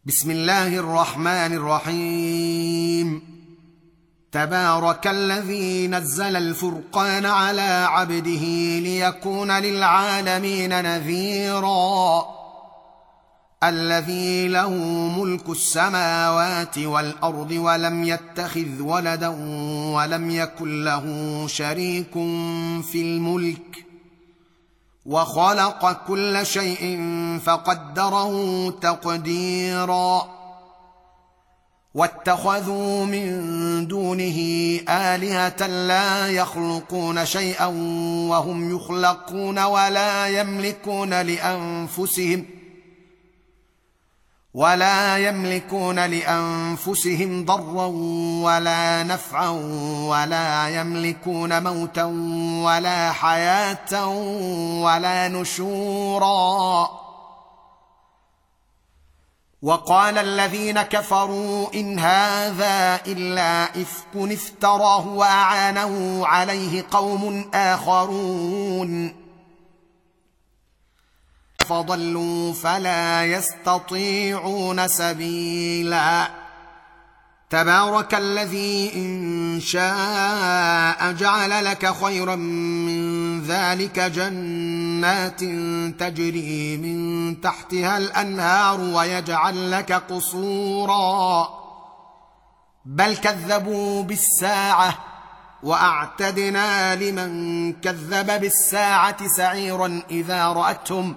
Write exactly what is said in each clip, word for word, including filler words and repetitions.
بسم الله الرحمن الرحيم. تبارك الذي نزل الفرقان على عبده ليكون للعالمين نذيرا. الذي له ملك السماوات والأرض ولم يتخذ ولدا ولم يكن له شريك في الملك وخلق كل شيء فقدره تقديرا. واتخذوا من دونه آلهة لا يخلقون شيئا وهم يخلقون ولا يملكون لأنفسهم ولا يملكون لأنفسهم ضرا ولا نفعا ولا يملكون موتا ولا حياة ولا نشورا. وقال الذين كفروا إن هذا إلا إفك افتراه وأعانه عليه قوم آخرون فضلوا فلا يستطيعون سبيلا. تبارك الذي إن شاء جعل لك خيرا من ذلك جنات تجري من تحتها الأنهار ويجعل لك قصورا. بل كذبوا بالساعة وأعتدنا لمن كذب بالساعة سعيرا إذا رأتهم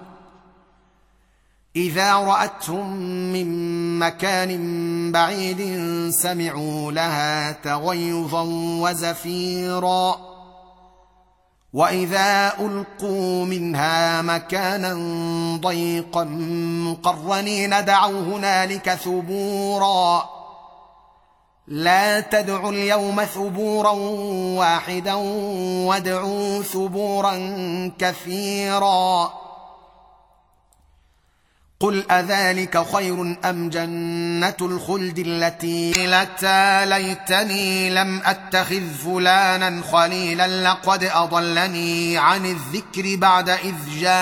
إذا رأتهم من مكان بعيد سمعوا لها تغيظا وزفيرا. وإذا ألقوا منها مكانا ضيقا مقرنين دعوا هنالك ثبورا. لا تدعوا اليوم ثبورا واحدا وادعوا ثبورا كثيرا. قل أذلك خير أم جنة الخلد التي لتا ليتني لم أتخذ فلانا خليلا لقد أضلني عن الذكر بعد إذ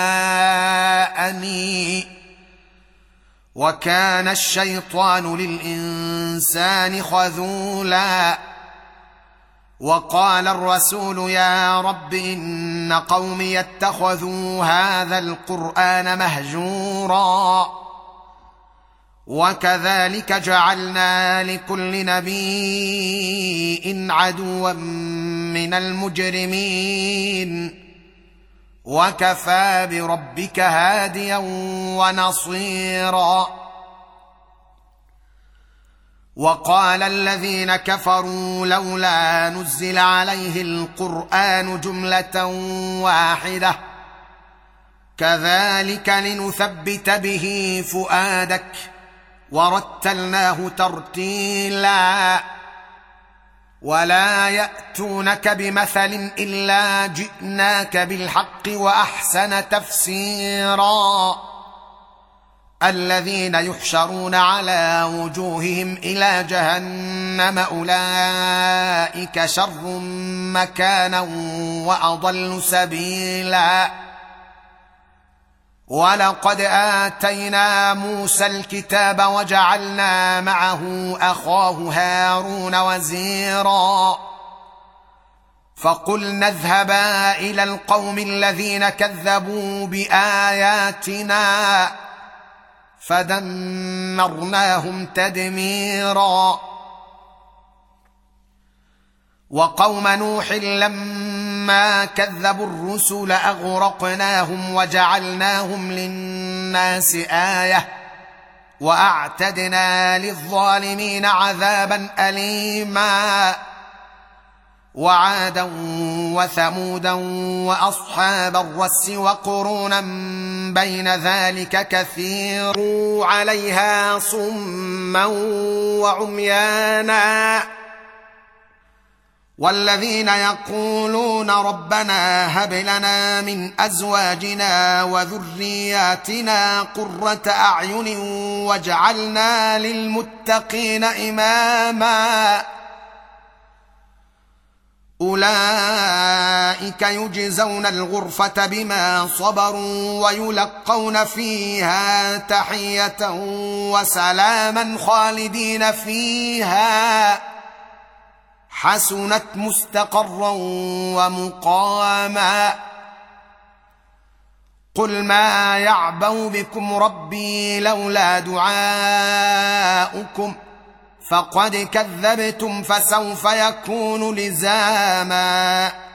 جاءني وكان الشيطان للإنسان خذولا. وقال الرسول يا رب إن قومي اتخذوا هذا القرآن مهجورا. وكذلك جعلنا لكل نبي عدوا من المجرمين وكفى بربك هاديا ونصيرا. وقال الذين كفروا لولا نزل عليه القرآن جملة واحدة كذلك لنثبت به فؤادك ورتلناه ترتيلا. ولا يأتونك بمثل إلا جئناك بالحق وأحسن تفسيرا. الذين يحشرون على وجوههم إلى جهنم أولئك شر مكانا وأضل سبيلا. ولقد آتينا موسى الكتاب وجعلنا معه أخاه هارون وزيرا. فقلنا اذهبا إلى القوم الذين كذبوا بآياتنا فدمرناهم تدميرا. وقوم نوح لما كذبوا الرسل أغرقناهم وجعلناهم للناس آية وأعتدنا للظالمين عذابا أليما. وعادا وثمودا وأصحاب الرس وقرونا بين ذلك كثير عليها صما وعميانا. والذين يقولون ربنا هب لنا من أزواجنا وذرياتنا قرة أعين واجعلنا للمتقين إماما. أولئك يجزون الغرفة بما صبروا ويلقون فيها تحية وسلاما خالدين فيها حسنت مستقرا ومقاما قل ما يعبأ بكم ربي لولا دعاؤكم فقد كذبتم فسوف يكون لزاما